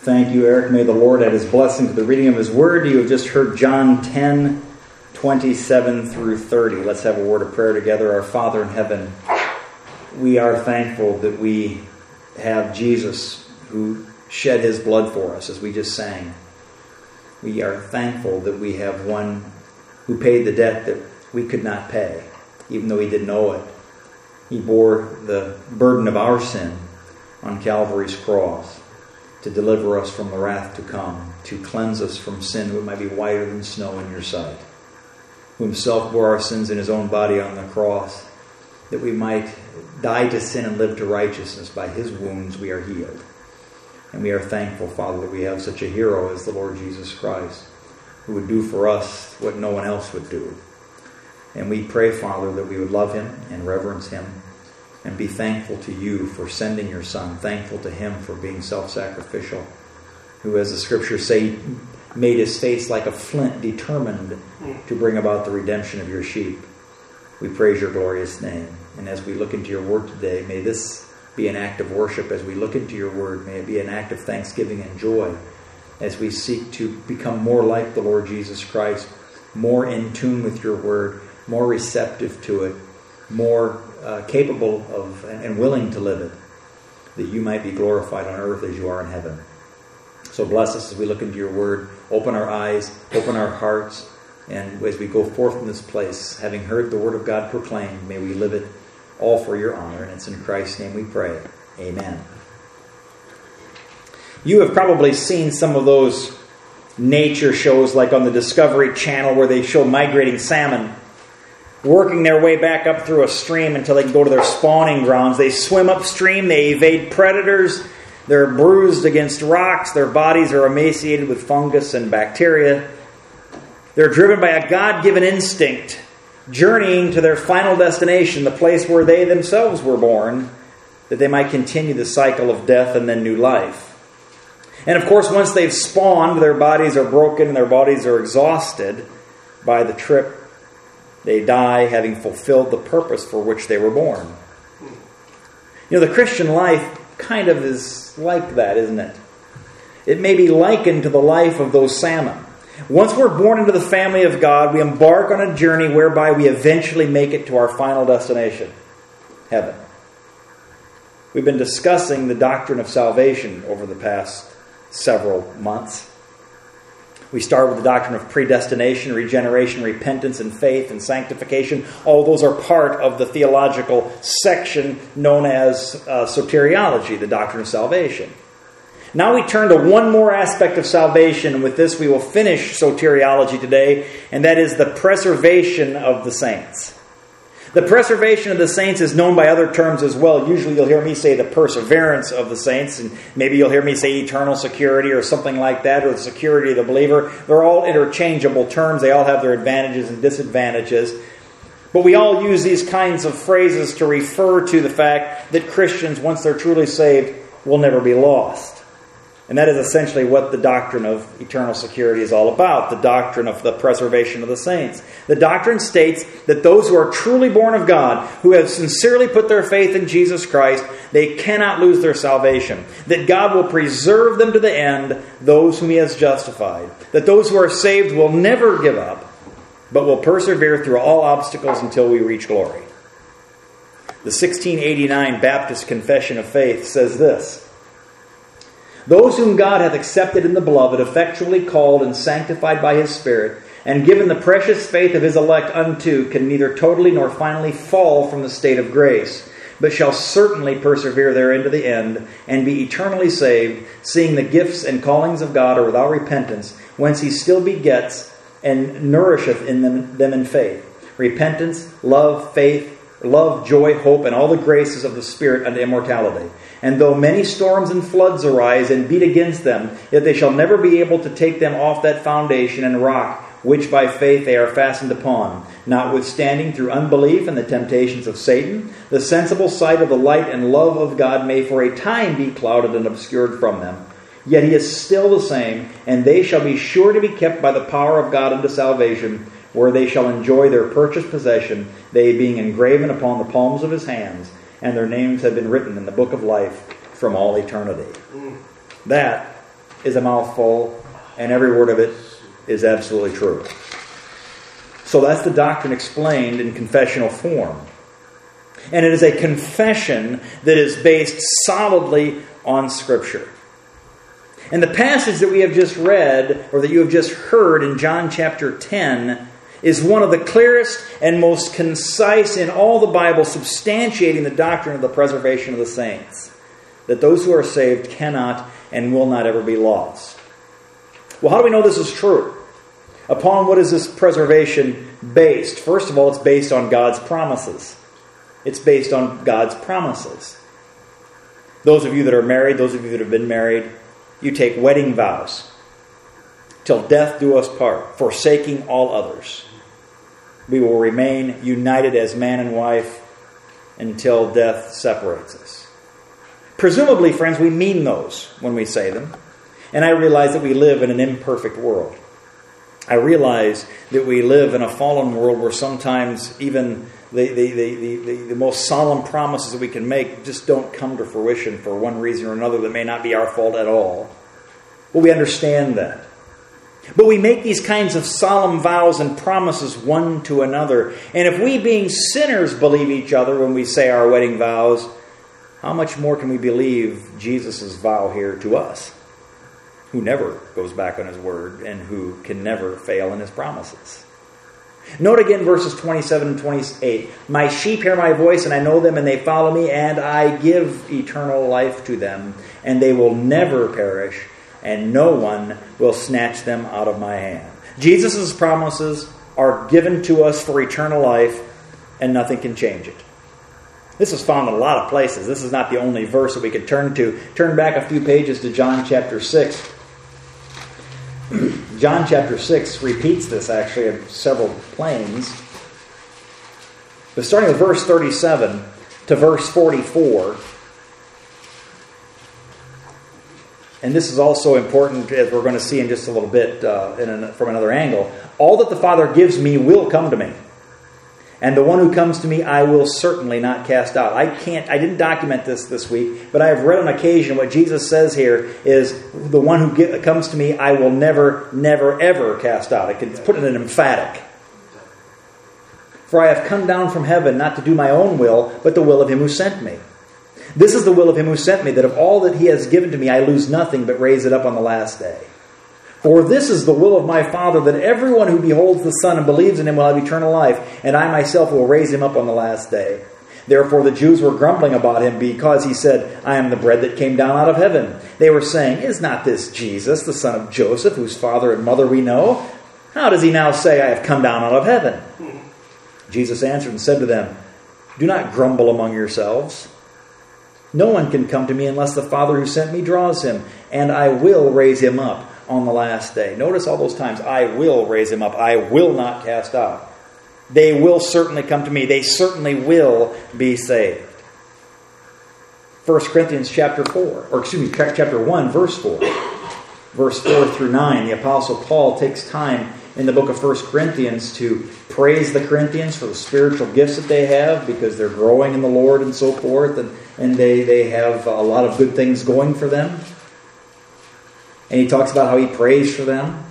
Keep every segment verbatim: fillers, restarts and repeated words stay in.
Thank you, Eric. May the Lord add His blessing to the reading of His Word. You have just heard John ten, twenty-seven through thirty. Let's have a word of prayer together. Our Father in heaven, we are thankful that we have Jesus who shed His blood for us, as we just sang. We are thankful that we have one who paid the debt that we could not pay, even though He didn't owe it. He bore the burden of our sin on Calvary's cross to deliver us from the wrath to come, to cleanse us from sin, who might be whiter than snow in your sight, who Himself bore our sins in His own body on the cross, that we might die to sin and live to righteousness. By His wounds we are healed. And we are thankful, Father, that we have such a hero as the Lord Jesus Christ, who would do for us what no one else would do. And we pray, Father, that we would love Him and reverence Him and be thankful to You for sending Your Son, thankful to Him for being self-sacrificial, who, as the Scriptures say, made His face like a flint, determined to bring about the redemption of Your sheep. We praise Your glorious name. And as we look into Your Word today, may this be an act of worship. As we look into Your Word, may it be an act of thanksgiving and joy as we seek to become more like the Lord Jesus Christ, more in tune with Your Word, more receptive to it, more uh, capable of and willing to live it, that You might be glorified on earth as You are in heaven. So bless us as we look into Your Word. Open our eyes, open our hearts, and as we go forth from this place, having heard the Word of God proclaimed, may we live it all for Your honor. And it's in Christ's name we pray. Amen. You have probably seen some of those nature shows like on the Discovery Channel where they show migrating salmon working their way back up through a stream until they can go to their spawning grounds. They swim upstream, they evade predators, they're bruised against rocks, their bodies are emaciated with fungus and bacteria. They're driven by a God-given instinct, journeying to their final destination, the place where they themselves were born, that they might continue the cycle of death and then new life. And of course, once they've spawned, their bodies are broken and their bodies are exhausted by the trip. They die having fulfilled the purpose for which they were born. You know, the Christian life kind of is like that, isn't it? It may be likened to the life of those salmon. Once we're born into the family of God, we embark on a journey whereby we eventually make it to our final destination, heaven. We've been discussing the doctrine of salvation over the past several months. We start with the doctrine of predestination, regeneration, repentance, and faith, and sanctification. All those are part of the theological section known as uh, soteriology, the doctrine of salvation. Now we turn to one more aspect of salvation, and with this we will finish soteriology today, and that is the preservation of the saints. The preservation of the saints is known by other terms as well. Usually you'll hear me say the perseverance of the saints, and maybe you'll hear me say eternal security or something like that, or the security of the believer. They're all interchangeable terms. They all have their advantages and disadvantages. But we all use these kinds of phrases to refer to the fact that Christians, once they're truly saved, will never be lost. And that is essentially what the doctrine of eternal security is all about, the doctrine of the preservation of the saints. The doctrine states that those who are truly born of God, who have sincerely put their faith in Jesus Christ, they cannot lose their salvation. That God will preserve them to the end, those whom He has justified. That those who are saved will never give up, but will persevere through all obstacles until we reach glory. The sixteen eighty-nine Baptist Confession of Faith says this: "Those whom God hath accepted in the beloved, effectually called and sanctified by His Spirit, and given the precious faith of His elect unto, can neither totally nor finally fall from the state of grace, but shall certainly persevere therein to the end, and be eternally saved, seeing the gifts and callings of God are without repentance, whence He still begets and nourisheth in them, them in faith. Repentance, love, faith, love, joy, hope, and all the graces of the Spirit unto immortality. And though many storms and floods arise and beat against them, yet they shall never be able to take them off that foundation and rock which by faith they are fastened upon. Notwithstanding, through unbelief and the temptations of Satan, the sensible sight of the light and love of God may for a time be clouded and obscured from them. Yet He is still the same, and they shall be sure to be kept by the power of God unto salvation, where they shall enjoy their purchased possession, they being engraven upon the palms of His hands, and their names have been written in the book of life from all eternity." Mm. That is a mouthful, and every word of it is absolutely true. So that's the doctrine explained in confessional form. And it is a confession that is based solidly on Scripture. And the passage that we have just read, or that you have just heard in John chapter ten, is one of the clearest and most concise in all the Bible, substantiating the doctrine of the preservation of the saints. That those who are saved cannot and will not ever be lost. Well, how do we know this is true? Upon what is this preservation based? First of all, it's based on God's promises. It's based on God's promises. Those of you that are married, those of you that have been married, you take wedding vows. Till death do us part, forsaking all others. We will remain united as man and wife until death separates us. Presumably, friends, we mean those when we say them. And I realize that we live in an imperfect world. I realize that we live in a fallen world where sometimes even the, the, the, the, the most solemn promises that we can make just don't come to fruition for one reason or another that may not be our fault at all. But we understand that. But we make these kinds of solemn vows and promises one to another. And if we, being sinners, believe each other when we say our wedding vows, how much more can we believe Jesus' vow here to us, who never goes back on his word and who can never fail in his promises? Note again verses twenty-seven and twenty-eight. My sheep hear my voice, and I know them, and they follow me, and I give eternal life to them, and they will never perish, and no one will snatch them out of my hand. Jesus' promises are given to us for eternal life, and nothing can change it. This is found in a lot of places. This is not the only verse that we could turn to. Turn back a few pages to John chapter six. John chapter six repeats this actually in several planes. But starting with verse thirty-seven to verse forty-four. And this is also important, as we're going to see in just a little bit uh, in an, from another angle. All that the Father gives me will come to me. And the one who comes to me, I will certainly not cast out. I can't. I didn't document this this week, but I have read on occasion what Jesus says here is the one who get, comes to me, I will never, never, ever cast out. I can put it in emphatic. For I have come down from heaven not to do my own will, but the will of him who sent me. This is the will of him who sent me, that of all that he has given to me, I lose nothing, but raise it up on the last day. For this is the will of my Father, that everyone who beholds the Son and believes in him will have eternal life, and I myself will raise him up on the last day. Therefore the Jews were grumbling about him, because he said, I am the bread that came down out of heaven. They were saying, is not this Jesus, the son of Joseph, whose father and mother we know? How does he now say, I have come down out of heaven? Jesus answered and said to them, do not grumble among yourselves. No one can come to me unless the Father who sent me draws him, and I will raise him up on the last day. Notice all those times, I will raise him up. I will not cast out. They will certainly come to me. They certainly will be saved. First Corinthians chapter four, or excuse me, chapter one, verse four. Verse four through nine, the Apostle Paul takes time in the book of First Corinthians to praise the Corinthians for the spiritual gifts that they have, because they're growing in the Lord and so forth, and, and they, they have a lot of good things going for them. And he talks about how he prays for them.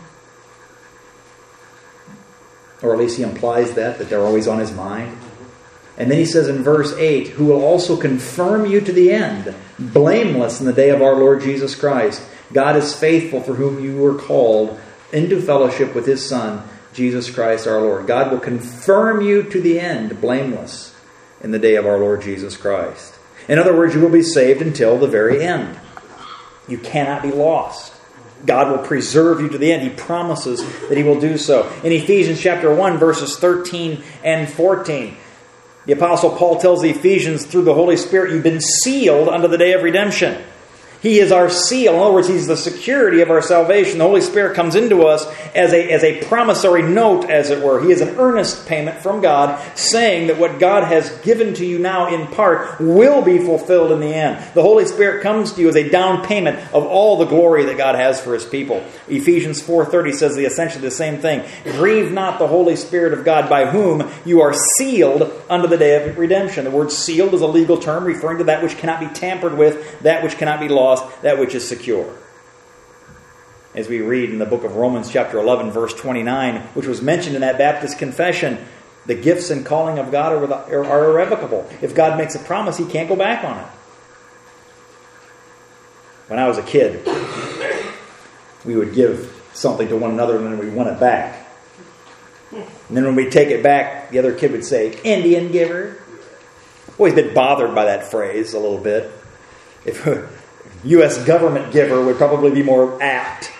Or at least he implies that, that they're always on his mind. And then he says in verse eight, who will also confirm you to the end, blameless in the day of our Lord Jesus Christ. God is faithful, for whom you were called into fellowship with his Son, Jesus Christ our Lord. God will confirm you to the end, blameless in the day of our Lord Jesus Christ. In other words, you will be saved until the very end. You cannot be lost. God will preserve you to the end. He promises that he will do so. In Ephesians chapter one, verses thirteen and fourteen, the Apostle Paul tells the Ephesians, through the Holy Spirit, you've been sealed unto the day of redemption. He is our seal. In other words, he's the security of our salvation. The Holy Spirit comes into us as a, as a promissory note, as it were. He is an earnest payment from God, saying that what God has given to you now in part will be fulfilled in the end. The Holy Spirit comes to you as a down payment of all the glory that God has for his people. Ephesians four thirty says the essentially the same thing. Grieve not the Holy Spirit of God, by whom you are sealed unto the day of redemption. The word sealed is a legal term referring to that which cannot be tampered with, that which cannot be lost, that which is secure. As we read in the book of Romans chapter eleven, verse twenty-nine, which was mentioned in that Baptist confession, the gifts and calling of God are, without, are irrevocable. If God makes a promise, He can't go back on it. When I was a kid, we would give something to one another and then we want it back. And then when we take it back, the other kid would say, Indian giver. Always been bothered by that phrase a little bit. If a U S government giver would probably be more apt.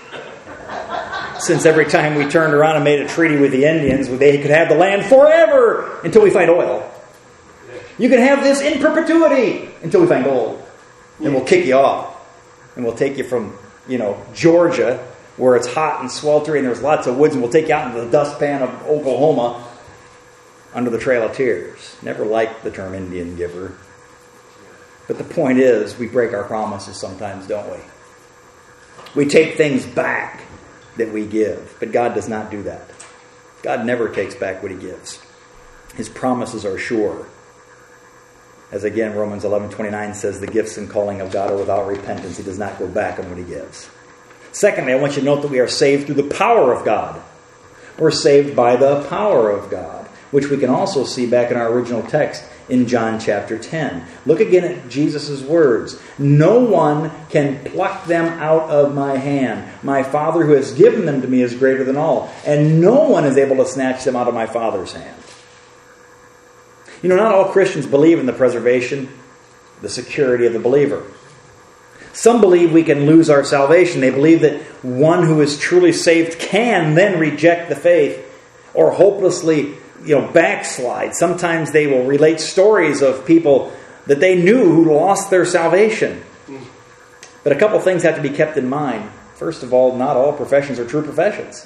Since every time we turned around and made a treaty with the Indians, they could have the land forever until we find oil. You can have this in perpetuity until we find gold. And we'll kick you off. And we'll take you from, you know, Georgia, where it's hot and sweltering and there's lots of woods, and we'll take you out into the dustpan of Oklahoma under the Trail of Tears. Never liked the term Indian giver. But the point is, we break our promises sometimes, don't we? We take things back that we give. But God does not do that. God never takes back what He gives. His promises are sure. As again, Romans eleven twenty-nine says, the gifts and calling of God are without repentance. He does not go back on what He gives. Secondly, I want you to note that we are saved through the power of God. We're saved by the power of God, which we can also see back in our original text in John chapter ten. Look again at Jesus' words. No one can pluck them out of my hand. My Father who has given them to me is greater than all, and no one is able to snatch them out of my Father's hand. You know, not all Christians believe in the preservation, the security of the believer. Some believe we can lose our salvation. They believe that one who is truly saved can then reject the faith or hopelessly, you know, backslide. Sometimes they will relate stories of people that they knew who lost their salvation. But a couple things have to be kept in mind. First of all, not all professions are true professions.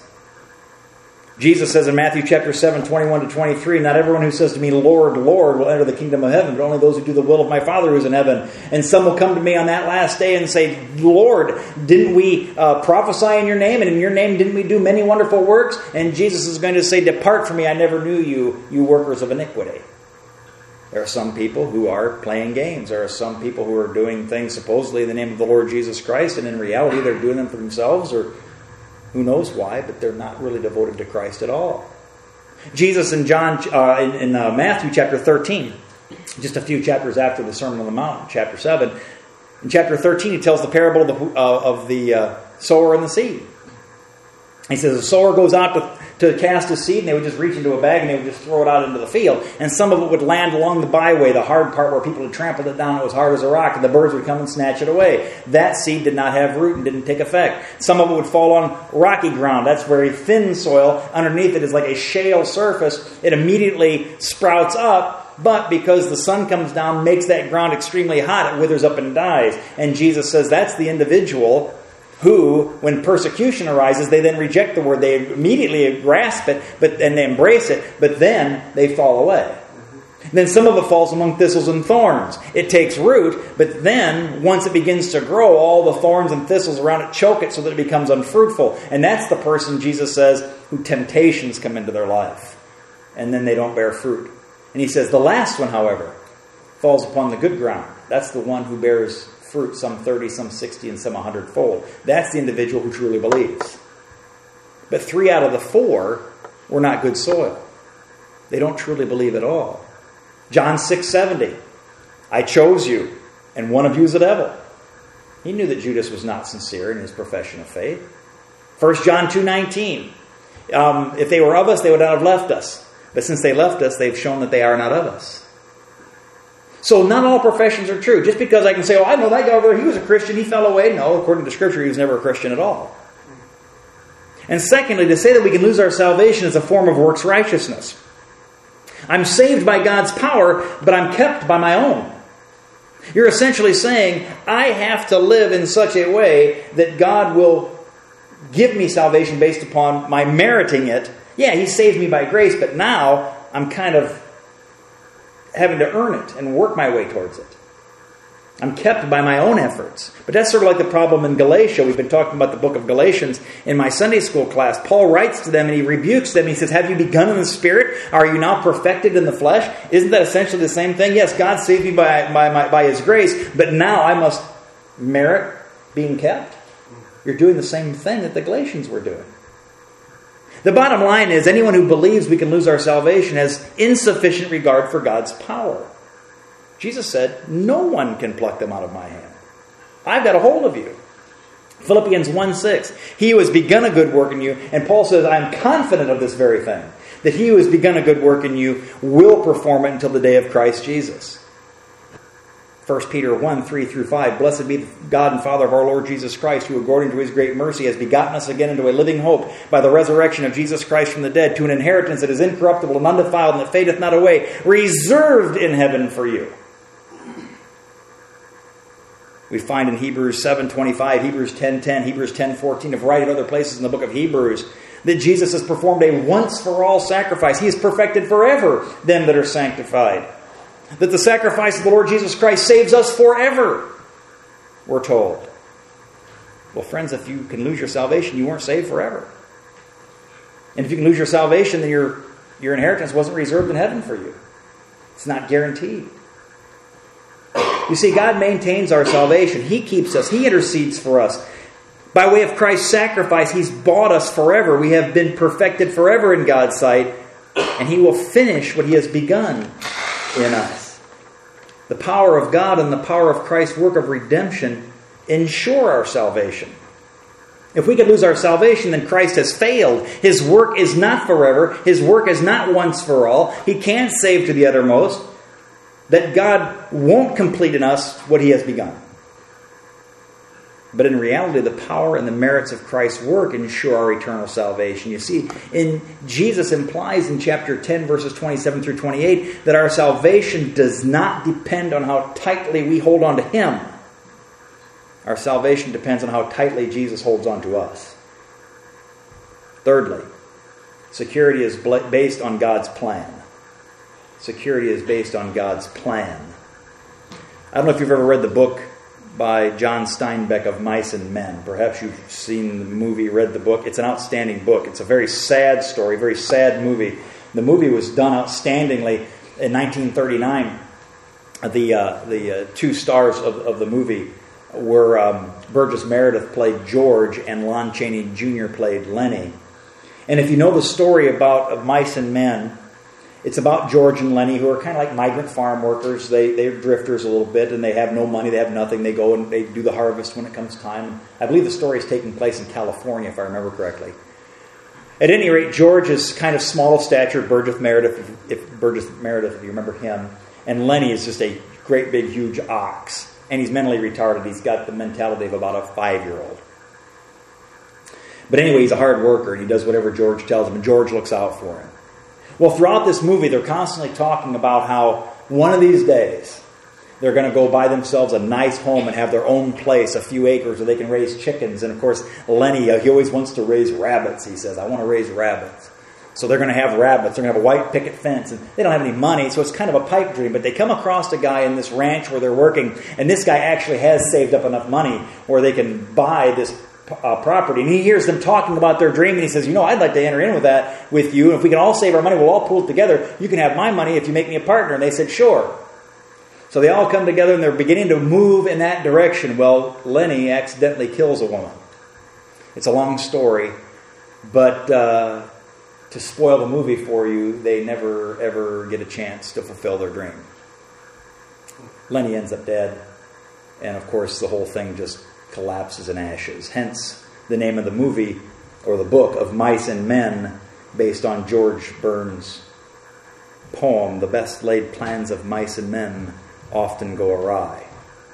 Jesus says in Matthew chapter seven, twenty-one to twenty-three, not everyone who says to me, Lord, Lord, will enter the kingdom of heaven, but only those who do the will of my Father who is in heaven. And some will come to me on that last day and say, Lord, didn't we uh, prophesy in your name? And in your name didn't we do many wonderful works? And Jesus is going to say, depart from me, I never knew you, you workers of iniquity. There are some people who are playing games. There are some people who are doing things supposedly in the name of the Lord Jesus Christ, and in reality they're doing them for themselves, or who knows why, but they're not really devoted to Christ at all. Jesus in John, uh, in, in uh, Matthew chapter thirteen, just a few chapters after the Sermon on the Mount, chapter seven, in chapter thirteen he tells the parable of the, uh, of the uh, sower and the seed. He says the sower goes out to, to cast his seed, and they would just reach into a bag and they would just throw it out into the field. And some of it would land along the byway, the hard part where people had trampled it down. It was hard as a rock, and the birds would come and snatch it away. That seed did not have root and didn't take effect. Some of it would fall on rocky ground. That's very thin soil. Underneath it is like a shale surface. It immediately sprouts up, but because the sun comes down, makes that ground extremely hot, it withers up and dies. And Jesus says that's the individual who, when persecution arises, they then reject the word. They immediately grasp it, but and they embrace it, but then they fall away. Mm-hmm. Then some of it falls among thistles and thorns. It takes root, but then, once it begins to grow, all the thorns and thistles around it choke it so that it becomes unfruitful. And that's the person, Jesus says, who temptations come into their life. And then they don't bear fruit. And he says, the last one, however, falls upon the good ground. That's the one who bears fruit, some thirty, some sixty, and some a hundredfold. That's the individual who truly believes. But three out of the four were not good soil. They don't truly believe at all. John six seventy, I chose you, and one of you is the devil. He knew that Judas was not sincere in his profession of faith. First John two nineteen, um, if they were of us, they would not have left us. But since they left us, they've shown that they are not of us. So not all professions are true. Just because I can say, oh, I know that guy over there, he was a Christian, he fell away. No, according to Scripture, he was never a Christian at all. And secondly, to say that we can lose our salvation is a form of works righteousness. I'm saved by God's power, but I'm kept by my own. You're essentially saying, I have to live in such a way that God will give me salvation based upon my meriting it. Yeah, He saved me by grace, but now I'm kind of having to earn it and work my way towards it. I'm kept by my own efforts. But that's sort of like the problem in Galatia. We've been talking about the book of Galatians in my Sunday school class. Paul writes to them and he rebukes them. He says, have you begun in the Spirit? Are you now perfected in the flesh? Isn't that essentially the same thing? Yes, God saved me by, by, by, by His grace, but now I must merit being kept. You're doing the same thing that the Galatians were doing. The bottom line is, anyone who believes we can lose our salvation has insufficient regard for God's power. Jesus said, no one can pluck them out of my hand. I've got a hold of you. Philippians one six, he who has begun a good work in you, and Paul says, I am confident of this very thing, that he who has begun a good work in you will perform it until the day of Christ Jesus. First Peter one, three through five, blessed be the God and Father of our Lord Jesus Christ, who according to his great mercy has begotten us again into a living hope by the resurrection of Jesus Christ from the dead, to an inheritance that is incorruptible and undefiled and that fadeth not away, reserved in heaven for you. We find in Hebrews seven twenty-five, Hebrews ten ten, Hebrews ten fourteen, a variety of other places in the book of Hebrews, that Jesus has performed a once-for-all sacrifice. He has perfected forever them that are sanctified. That the sacrifice of the Lord Jesus Christ saves us forever, we're told. Well, friends, if you can lose your salvation, you weren't saved forever. And if you can lose your salvation, then your, your inheritance wasn't reserved in heaven for you. It's not guaranteed. You see, God maintains our salvation. He keeps us. He intercedes for us. By way of Christ's sacrifice, He's bought us forever. We have been perfected forever in God's sight, and He will finish what He has begun in us. The power of God and the power of Christ's work of redemption ensure our salvation. If we could lose our salvation, then Christ has failed. His work is not forever. His work is not once for all. He can't save to the uttermost. That God won't complete in us what He has begun. But in reality, the power and the merits of Christ's work ensure our eternal salvation. You see, in Jesus implies in chapter ten, verses twenty-seven through twenty-eight, that our salvation does not depend on how tightly we hold on to Him. Our salvation depends on how tightly Jesus holds on to us. Thirdly, security is based on God's plan. Security is based on God's plan. I don't know if you've ever read the book by John Steinbeck of Mice and Men. Perhaps you've seen the movie, read the book. It's an outstanding book. It's a very sad story, very sad movie. The movie was done outstandingly in nineteen thirty-nine. The uh, the uh, two stars of, of the movie were um, Burgess Meredith played George and Lon Chaney Junior played Lenny. And if you know the story about of Mice and Men, it's about George and Lenny, who are kind of like migrant farm workers. They, they're drifters a little bit, and they have no money. They have nothing. They go and they do the harvest when it comes time. I believe the story is taking place in California, if I remember correctly. At any rate, George is kind of small of stature, Burgess Meredith, if, if Burgess Meredith, if you remember him. And Lenny is just a great, big, huge ox. And he's mentally retarded. He's got the mentality of about a five-year-old. But anyway, he's a hard worker, and he does whatever George tells him, and George looks out for him. Well, throughout this movie, they're constantly talking about how one of these days they're going to go buy themselves a nice home and have their own place, a few acres where they can raise chickens. And of course, Lenny, uh, he always wants to raise rabbits, he says. I want to raise rabbits. So they're going to have rabbits. They're going to have a white picket fence. And they don't have any money, so it's kind of a pipe dream. But they come across a guy in this ranch where they're working, and this guy actually has saved up enough money where they can buy this Uh, property, and he hears them talking about their dream, and he says, you know, I'd like to enter in with that with you, and if we can all save our money, we'll all pool it together. You can have my money if you make me a partner. And they said, sure. So they all come together, and they're beginning to move in that direction. Well, Lenny accidentally kills a woman. It's a long story, but uh, to spoil the movie for you, they never ever get a chance to fulfill their dream. Lenny ends up dead, and of course the whole thing just collapses in ashes. Hence the name of the movie, or the book, of Mice and Men, based on George Burns' poem, The Best Laid Plans of Mice and Men Often Go Awry.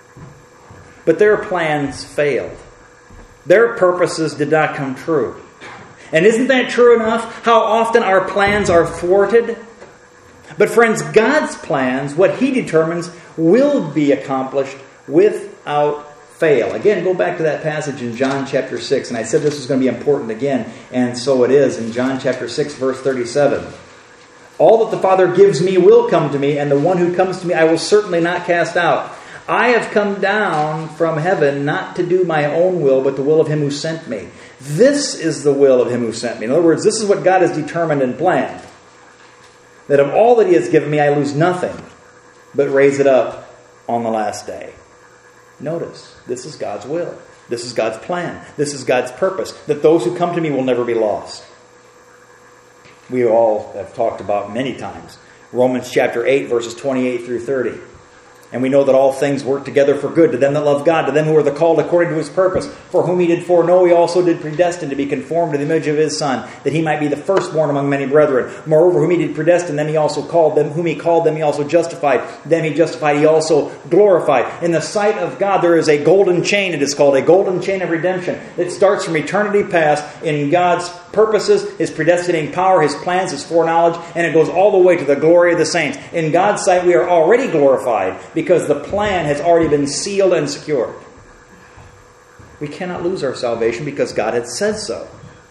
But their plans failed. Their purposes did not come true. And isn't that true enough? How often our plans are thwarted? But friends, God's plans, what He determines, will be accomplished without fail. Again, go back to that passage in John chapter six, and I said this was going to be important again, and so it is. In John chapter six, verse thirty-seven. All that the Father gives me will come to me, and the one who comes to me I will certainly not cast out. I have come down from heaven not to do my own will, but the will of Him who sent me. This is the will of Him who sent me. In other words, this is what God has determined and planned. That of all that He has given me, I lose nothing, but raise it up on the last day. Notice, this is God's will. This is God's plan. This is God's purpose. That those who come to me will never be lost. We all have talked about many times. Romans chapter eight, verses twenty-eight through thirty. And we know that all things work together for good to them that love God, to them who are the called according to his purpose. For whom he did foreknow, he also did predestine to be conformed to the image of his Son, that he might be the firstborn among many brethren. Moreover, whom he did predestine, them he also called. Them whom he called, them he also justified. Them he justified, he also glorified. In the sight of God, there is a golden chain, it is called, a golden chain of redemption. It starts from eternity past in God's purposes, his predestinating power, his plans, his foreknowledge, and it goes all the way to the glory of the saints. In God's sight, we are already glorified because the plan has already been sealed and secured. We cannot lose our salvation because God had said so.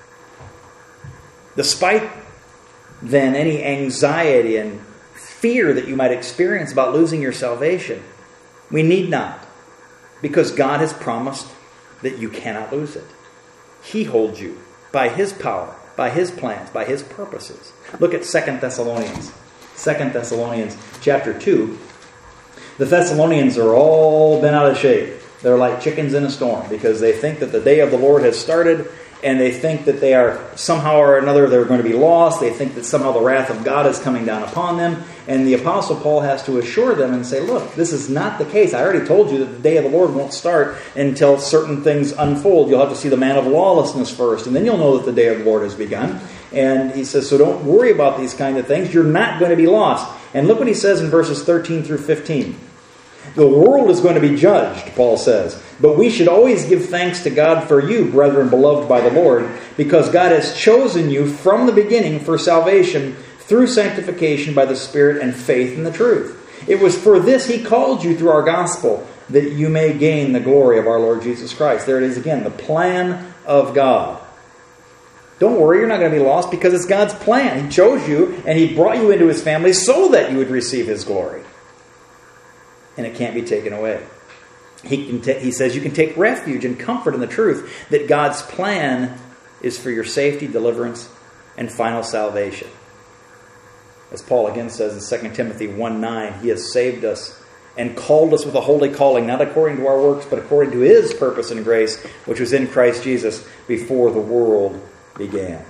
Despite then any anxiety and fear that you might experience about losing your salvation, we need not, because God has promised that you cannot lose it. He holds you by his power, by his plans, by his purposes. Look at Second Thessalonians. Second Thessalonians chapter two. The Thessalonians are all bent out of shape. They're like chickens in a storm because they think that the day of the Lord has started, and they think that they are somehow or another they're going to be lost. They think that somehow the wrath of God is coming down upon them. And the Apostle Paul has to assure them and say, look, this is not the case. I already told you that the day of the Lord won't start until certain things unfold. You'll have to see the man of lawlessness first, and then you'll know that the day of the Lord has begun. And he says, so don't worry about these kind of things. You're not going to be lost. And look what he says in verses thirteen through fifteen. The world is going to be judged, Paul says. But we should always give thanks to God for you, brethren beloved by the Lord, because God has chosen you from the beginning for salvation through sanctification by the Spirit and faith in the truth. It was for this he called you through our gospel, that you may gain the glory of our Lord Jesus Christ. There it is again, the plan of God. Don't worry, you're not going to be lost because it's God's plan. He chose you and he brought you into his family so that you would receive his glory. And it can't be taken away. He, can t- he says you can take refuge and comfort in the truth that God's plan is for your safety, deliverance, and final salvation. As Paul again says in Second Timothy one nine, he has saved us and called us with a holy calling, not according to our works, but according to his purpose and grace, which was in Christ Jesus before the world began.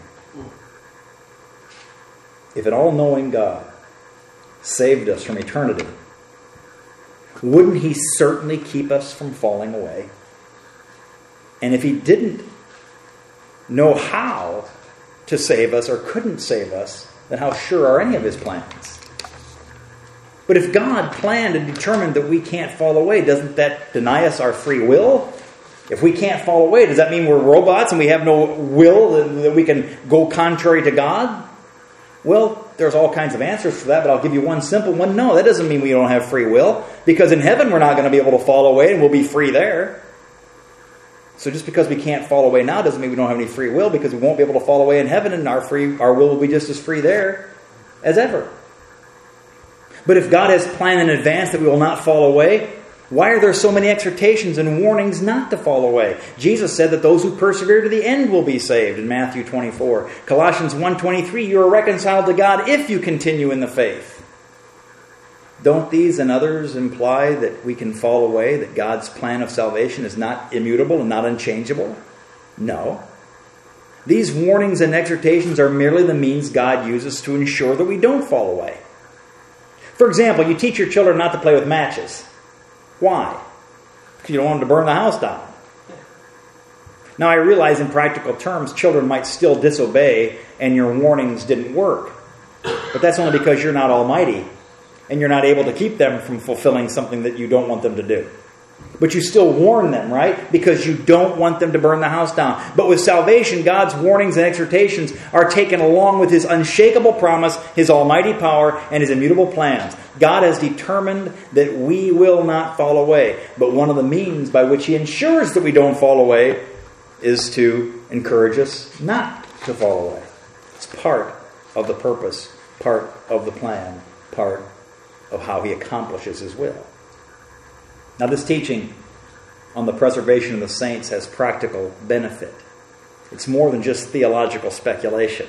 If an all-knowing God saved us from eternity, wouldn't he certainly keep us from falling away? And if he didn't know how to save us or couldn't save us, then how sure are any of his plans? But if God planned and determined that we can't fall away, doesn't that deny us our free will? If we can't fall away, does that mean we're robots and we have no will, that we can go contrary to God? Well, there's all kinds of answers for that, but I'll give you one simple one. No, that doesn't mean we don't have free will, because in heaven we're not going to be able to fall away and we'll be free there. So just because we can't fall away now doesn't mean we don't have any free will, because we won't be able to fall away in heaven, and our free our will will be just as free there as ever. But if God has planned in advance that we will not fall away, why are there so many exhortations and warnings not to fall away? Jesus said that those who persevere to the end will be saved in Matthew twenty-four. Colossians one twenty-three, you are reconciled to God if you continue in the faith. Don't these and others imply that we can fall away, that God's plan of salvation is not immutable and not unchangeable? No. These warnings and exhortations are merely the means God uses to ensure that we don't fall away. For example, you teach your children not to play with matches. Why? Because you don't want them to burn the house down. Now, I realize in practical terms, children might still disobey and your warnings didn't work. But that's only because you're not almighty and you're not able to keep them from fulfilling something that you don't want them to do. But you still warn them, right? Because you don't want them to burn the house down. But with salvation, God's warnings and exhortations are taken along with his unshakable promise, his almighty power, and his immutable plans. God has determined that we will not fall away. But one of the means by which he ensures that we don't fall away is to encourage us not to fall away. It's part of the purpose, part of the plan, part of how he accomplishes his will. Now, this teaching on the preservation of the saints has practical benefit. It's more than just theological speculation.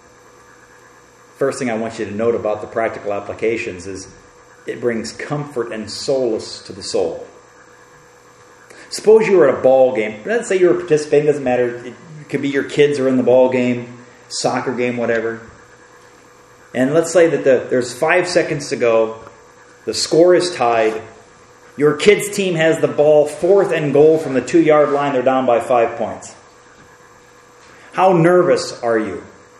First thing I want you to note about the practical applications is it brings comfort and solace to the soul. Suppose you were at a ball game. Let's say you were participating. Doesn't matter. It could be your kids are in the ball game, soccer game, whatever. And let's say that the, there's five seconds to go. The score is tied. Your kids' team has the ball, fourth and goal from the two-yard line. They're down by five points. How nervous are you?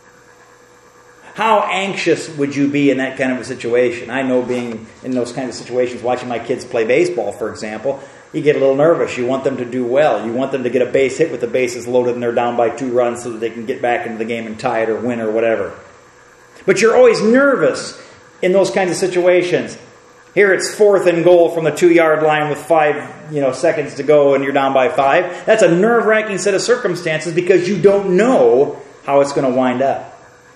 How anxious would you be in that kind of a situation? I know being in those kinds of situations, watching my kids play baseball, for example, you get a little nervous. You want them to do well. You want them to get a base hit with the bases loaded and they're down by two runs so that they can get back into the game and tie it or win or whatever. But you're always nervous in those kinds of situations. Here it's fourth and goal from the two-yard line with five you know, seconds to go and you're down by five. That's a nerve-wracking set of circumstances because you don't know how it's going to wind up.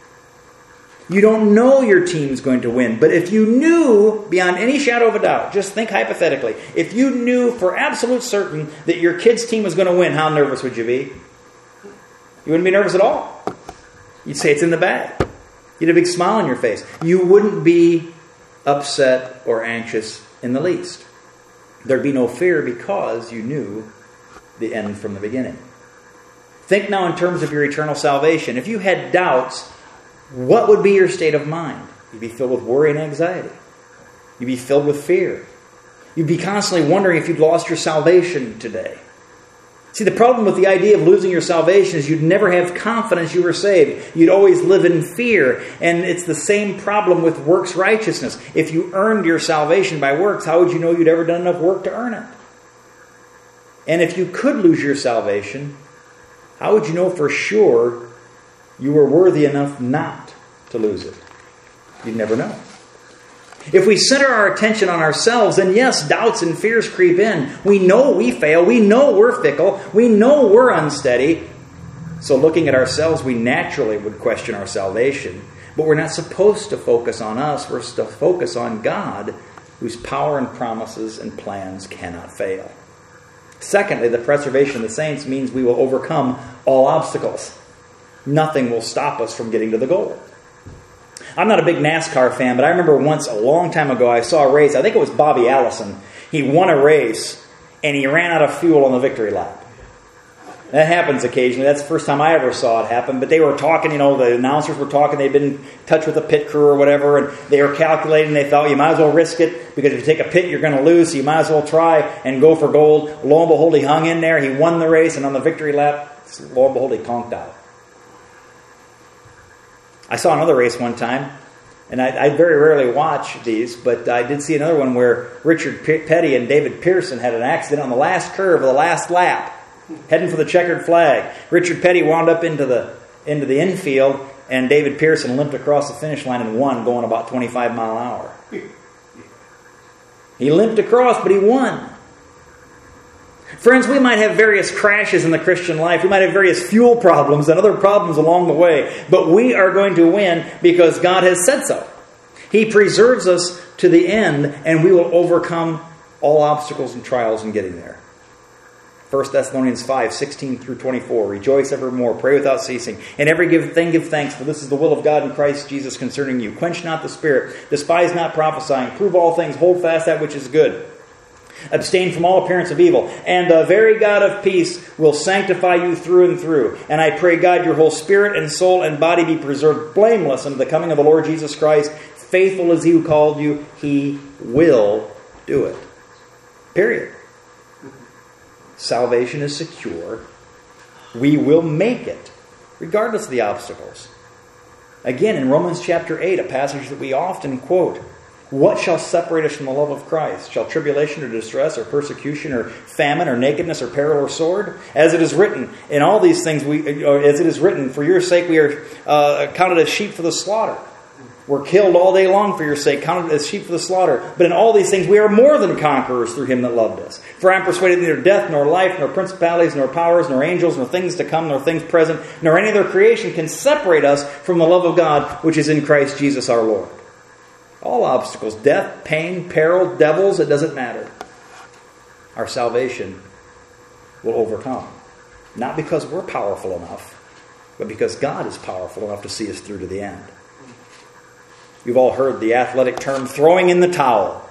You don't know your team's going to win. But if you knew, beyond any shadow of a doubt, just think hypothetically, if you knew for absolute certain that your kid's team was going to win, how nervous would you be? You wouldn't be nervous at all. You'd say it's in the bag. You'd have a big smile on your face. You wouldn't be upset or anxious in the least. There'd be no fear because you knew the end from the beginning. Think now in terms of your eternal salvation. If you had doubts, what would be your state of mind? You'd be filled with worry and anxiety. You'd be filled with fear. You'd be constantly wondering if you'd lost your salvation today. See, the problem with the idea of losing your salvation is you'd never have confidence you were saved. You'd always live in fear. And it's the same problem with works righteousness. If you earned your salvation by works, how would you know you'd ever done enough work to earn it? And if you could lose your salvation, how would you know for sure you were worthy enough not to lose it? You'd never know. If we center our attention on ourselves, then yes, doubts and fears creep in. We know we fail. We know we're fickle. We know we're unsteady. So looking at ourselves, we naturally would question our salvation. But we're not supposed to focus on us. We're to focus on God, whose power and promises and plans cannot fail. Secondly, the preservation of the saints means we will overcome all obstacles. Nothing will stop us from getting to the goal. I'm not a big NASCAR fan, but I remember once a long time ago I saw a race. I think it was Bobby Allison. He won a race and he ran out of fuel on the victory lap. That happens occasionally. That's the first time I ever saw it happen. But they were talking, you know, the announcers were talking. They'd been in touch with the pit crew or whatever, and they were calculating. They thought you might as well risk it because if you take a pit, you're going to lose. So you might as well try and go for gold. Lo and behold, he hung in there. He won the race, and on the victory lap, lo and behold, he conked out. I saw another race one time, and I, I very rarely watch these, but I did see another one where Richard Petty and David Pearson had an accident on the last curve of the last lap, heading for the checkered flag. Richard Petty wound up into the into the infield, and David Pearson limped across the finish line and won, going about twenty-five mile an hour. He limped across, but he won. Friends, we might have various crashes in the Christian life. We might have various fuel problems and other problems along the way. But we are going to win because God has said so. He preserves us to the end, and we will overcome all obstacles and trials in getting there. First Thessalonians five, sixteen through twenty-four. Rejoice evermore, pray without ceasing. In every give thing give thanks, for this is the will of God in Christ Jesus concerning you. Quench not the spirit, despise not prophesying, prove all things, hold fast that which is good. Abstain from all appearance of evil, and the very God of peace will sanctify you through and through. And I pray God your whole spirit and soul and body be preserved blameless unto the coming of the Lord Jesus Christ. Faithful is he who called you, he will do it. Period. Salvation is secure. We will make it, regardless of the obstacles. Again, in Romans chapter eight, a passage that we often quote, what shall separate us from the love of Christ? Shall tribulation or distress or persecution or famine or nakedness or peril or sword? As it is written, in all these things, we, or as it is written, for your sake we are uh, counted as sheep for the slaughter. We're killed all day long for your sake, counted as sheep for the slaughter. But in all these things we are more than conquerors through him that loved us. For I am persuaded neither death, nor life, nor principalities, nor powers, nor angels, nor things to come, nor things present, nor any other creation can separate us from the love of God, which is in Christ Jesus our Lord. All obstacles, death, pain, peril, devils, it doesn't matter. Our salvation will overcome. Not because we're powerful enough, but because God is powerful enough to see us through to the end. You've all heard the athletic term, throwing in the towel.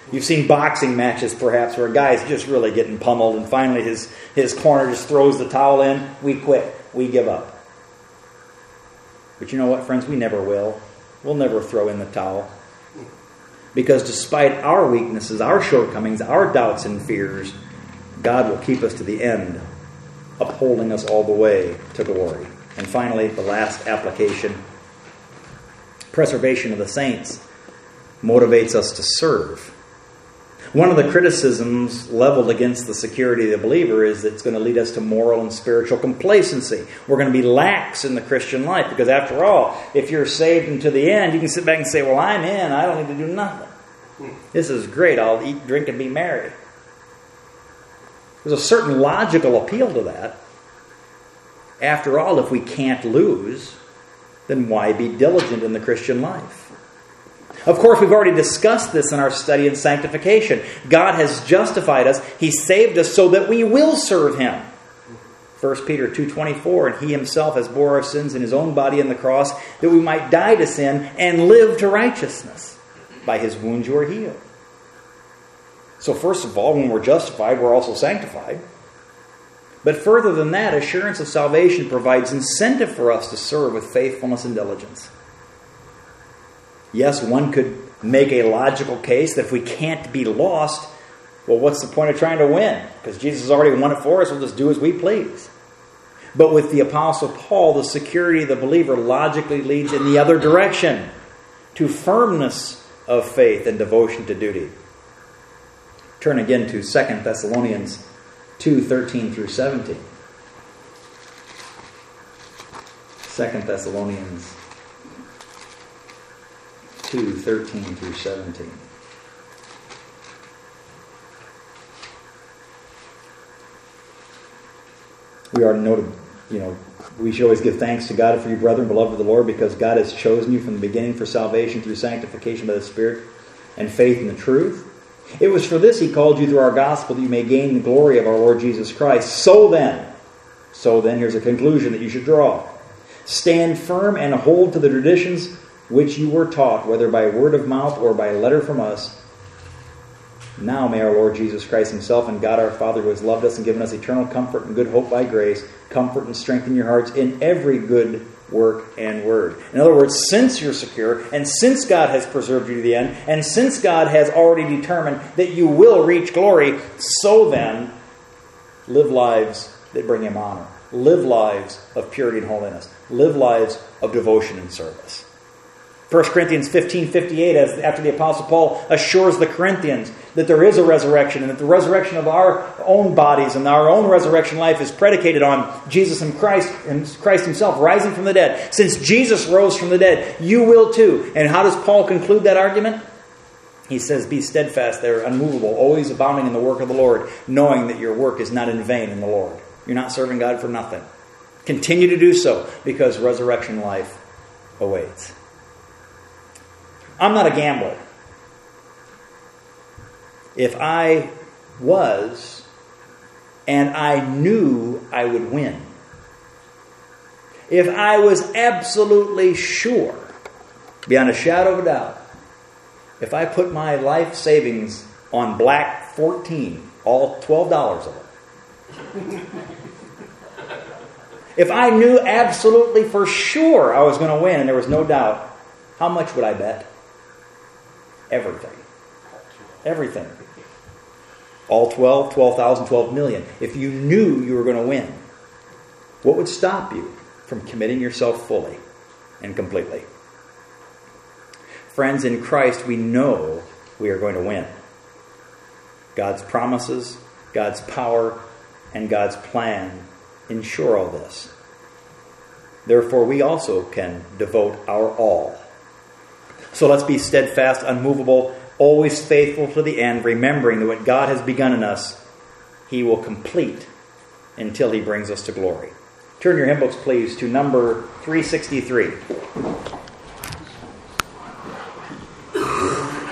You've seen boxing matches, perhaps, where a guy's just really getting pummeled, and finally his, his corner just throws the towel in. We quit. We give up. But you know what, friends? We never will. We'll never throw in the towel. Because despite our weaknesses, our shortcomings, our doubts and fears, God will keep us to the end, upholding us all the way to glory. And finally, the last application, preservation of the saints motivates us to serve. One of the criticisms leveled against the security of the believer is that it's going to lead us to moral and spiritual complacency. We're going to be lax in the Christian life because, after all, if you're saved unto the end, you can sit back and say, well, I'm in. I don't need to do nothing. This is great. I'll eat, drink, and be merry. There's a certain logical appeal to that. After all, if we can't lose, then why be diligent in the Christian life? Of course, we've already discussed this in our study in sanctification. God has justified us. He saved us so that we will serve Him. First Peter two twenty-four, and He Himself has bore our sins in His own body on the cross, that we might die to sin and live to righteousness. By His wounds you are healed. So first of all, when we're justified, we're also sanctified. But further than that, assurance of salvation provides incentive for us to serve with faithfulness and diligence. Yes, one could make a logical case that if we can't be lost, well, what's the point of trying to win? Because Jesus has already won it for us, we'll just do as we please. But with the Apostle Paul, the security of the believer logically leads in the other direction, to firmness of faith and devotion to duty. Turn again to Second Thessalonians two thirteen through seventeen. Second Thessalonians two thirteen through seventeen. We are noted, you know, we should always give thanks to God for you, brethren, beloved of the Lord, because God has chosen you from the beginning for salvation through sanctification by the Spirit and faith in the truth. It was for this He called you through our gospel, that you may gain the glory of our Lord Jesus Christ. So then, so then, here's a conclusion that you should draw. Stand firm and hold to the traditions which you were taught, whether by word of mouth or by letter from us. Now may our Lord Jesus Christ Himself and God our Father, who has loved us and given us eternal comfort and good hope by grace, comfort and strengthen your hearts in every good work and word. In other words, since you're secure, and since God has preserved you to the end, and since God has already determined that you will reach glory, so then, live lives that bring Him honor. Live lives of purity and holiness. Live lives of devotion and service. First Corinthians fifteen fifty-eight, as after the Apostle Paul assures the Corinthians that there is a resurrection, and that the resurrection of our own bodies and our own resurrection life is predicated on Jesus and Christ and Christ Himself rising from the dead. Since Jesus rose from the dead, you will too. And how does Paul conclude that argument? He says, be steadfast there, unmovable, always abounding in the work of the Lord, knowing that your work is not in vain in the Lord. You're not serving God for nothing. Continue to do so, because resurrection life awaits. I'm not a gambler. If I was, and I knew I would win, if I was absolutely sure, beyond a shadow of a doubt, if I put my life savings on Black fourteen, all twelve dollars of it, if I knew absolutely for sure I was going to win and there was no doubt, how much would I bet? Everything. Everything. All twelve, twelve thousand, twelve million. If you knew you were going to win, what would stop you from committing yourself fully and completely? Friends, in Christ, we know we are going to win. God's promises, God's power, and God's plan ensure all this. Therefore, we also can devote our all. So let's be steadfast, unmovable, always faithful to the end, remembering that what God has begun in us, He will complete until He brings us to glory. Turn your hymn books, please, to number three sixty-three.